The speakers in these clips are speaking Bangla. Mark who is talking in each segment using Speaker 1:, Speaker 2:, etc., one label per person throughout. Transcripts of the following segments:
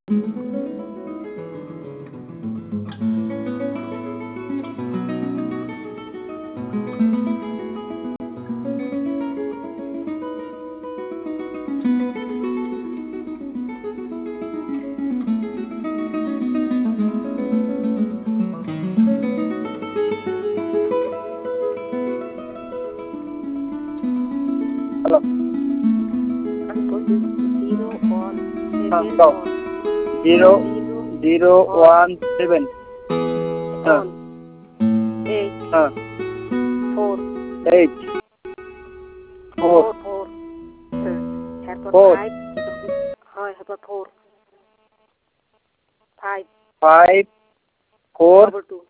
Speaker 1: হ্যালো,
Speaker 2: আমি বলছি 017
Speaker 1: হ্যাঁ দাও। 0 0 1 7 হ্যাঁ
Speaker 2: 8
Speaker 1: হ্যাঁ
Speaker 2: 4
Speaker 1: 8 4
Speaker 2: 4 4 তারপর
Speaker 1: 4
Speaker 2: 5 হয় তারপর 4 5
Speaker 1: 5 4
Speaker 2: double 2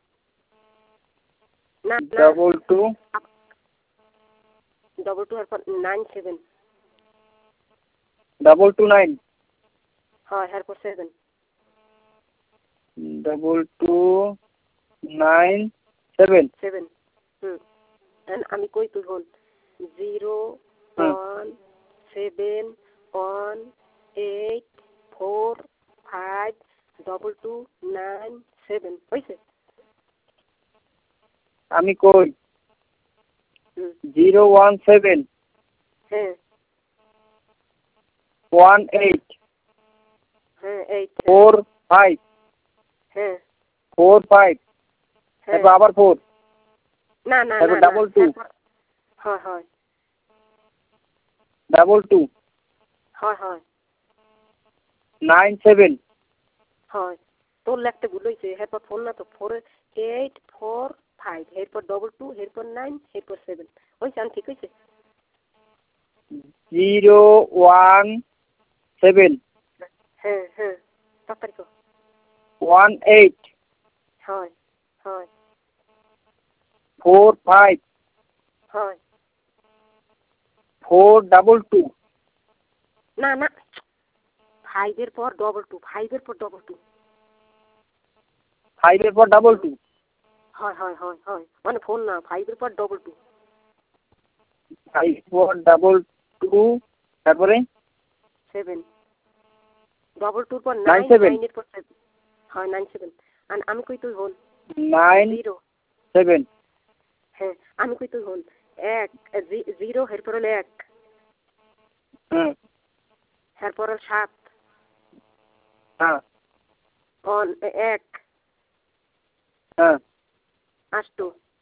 Speaker 2: না না
Speaker 1: double 2
Speaker 2: double 2 তারপর 9 7
Speaker 1: double 2 9
Speaker 2: হয় তারপর 7
Speaker 1: double 2 9 7
Speaker 2: 7 আমি কই তুই হল 0 1 7 1 8 4 5 double 2 9 7 হইছে
Speaker 1: আমি কই 0 1 7
Speaker 2: হ্যাঁ
Speaker 1: 1 8
Speaker 2: হ্যাঁ 8
Speaker 1: 4 5
Speaker 2: হ্যাঁ
Speaker 1: 4 5 তারপর আবার 4
Speaker 2: না না
Speaker 1: তারপর
Speaker 2: না
Speaker 1: double 2
Speaker 2: হয় হয়
Speaker 1: double 2
Speaker 2: হয় হয়
Speaker 1: 9 7
Speaker 2: হয় তোর লিখতে ভুল হয়েছে এরপর 4 না তো 4 8 4 5 এরপর double 2 এরপর 9 এরপর 7 হয়েছে আমি ঠিক হয়েছে
Speaker 1: 0 1 7
Speaker 2: হ্যাঁ হ্যাঁ তাড়াতাড়ি কর
Speaker 1: 1 8
Speaker 2: হয় হয়
Speaker 1: 4 5
Speaker 2: হয়
Speaker 1: 4 double 2
Speaker 2: না না 5 এর পর double 2 5 এর পর double 2
Speaker 1: 5 এর পর double 2
Speaker 2: হয় হয় হয় হয় মানে 4 না 5 এর পর double 2
Speaker 1: 5 পর double 2 তারপরে
Speaker 2: 7 double 2 পর
Speaker 1: 9
Speaker 2: 9
Speaker 1: 7
Speaker 2: 9 এর পর 7 হয় 9 7 আর আমি কই তুই হল
Speaker 1: 9
Speaker 2: 0
Speaker 1: 7
Speaker 2: হ্যাঁ আমি কই তুই হল 1 0 এরপর হলো 1
Speaker 1: হুম
Speaker 2: এরপর হলো 7
Speaker 1: হ্যাঁ
Speaker 2: অন 1
Speaker 1: হ্যাঁ
Speaker 2: 8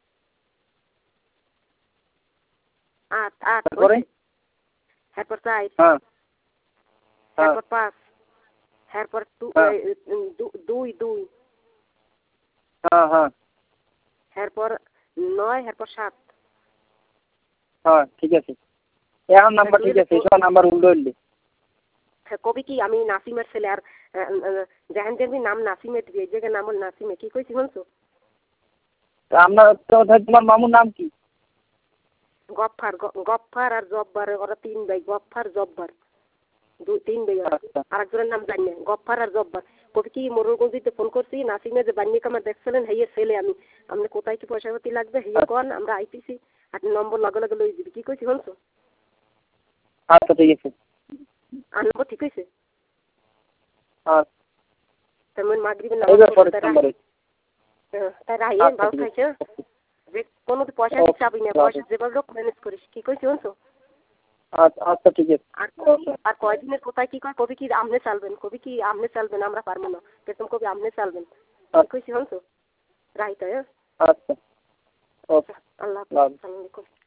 Speaker 2: 8 8
Speaker 1: তারপরে
Speaker 2: এরপর 4
Speaker 1: হ্যাঁ হ্যাঁ
Speaker 2: এরপর 5 এরপর 2
Speaker 1: হ্যাঁ
Speaker 2: 2 2
Speaker 1: হ্যাঁ হ্যাঁ
Speaker 2: এরপর 9 এরপর 7
Speaker 1: হ্যাঁ ঠিক আছে এখন নাম্বার ঠিক আছে সব নাম্বার উল্টো হইলে
Speaker 2: কবি কি আমি নাসিমের ছেলে আর জাহান দেবী নাম নাসিমের দিয়ে যে নাম হল নাসিমে কি কইছি শুনছো
Speaker 1: আপনার তোমার মামুর নাম কি
Speaker 2: গফফার আর জব্বার ওরা 3 ভাই গফফার জব্বার 3 ভাই ওরা আরেকজনের নাম জানি না গফফার আর জব্বার কবি কি মোরগঞ্জিতে ফোন করছি নাসিমে যে বান্নি কামার দেখছিলেন হেয়ে ছেলে আমি আপনি কোথায় কি পয়সা পাতি লাগবে হেয়ে কোন আমরা আইতেছি আপনি নম্বর লগে লগে লই দিবি কি কইছি শুনছো
Speaker 1: আচ্ছা ঠিক আছে
Speaker 2: আর নম্বর ঠিক হয়েছে
Speaker 1: আচ্ছা
Speaker 2: তেমন মাগরিবের
Speaker 1: এই
Speaker 2: নামাজ
Speaker 1: পরে নম্বরে
Speaker 2: তাই রাহিয়ে ভালো খাইছে যে কোনো পয়সা দিতে চাবি না পয়সা যেভাবে হোক ম্যানেজ করিস কি কইছি শুনছো
Speaker 1: আচ্ছা ঠিক আছে
Speaker 2: আর কয়দিনের কোথায় কি কয় কবি কি আমনে চালবেন কবি কি আমনে চালবেন আমরা পারবো না কিন্তু কবি আমনে চালবেন কি কইছি শুনছো রাইট হ্যাঁ
Speaker 1: আচ্ছা ওকে
Speaker 2: আল্লাহ হাফেজ আসসালামু আলাইকুম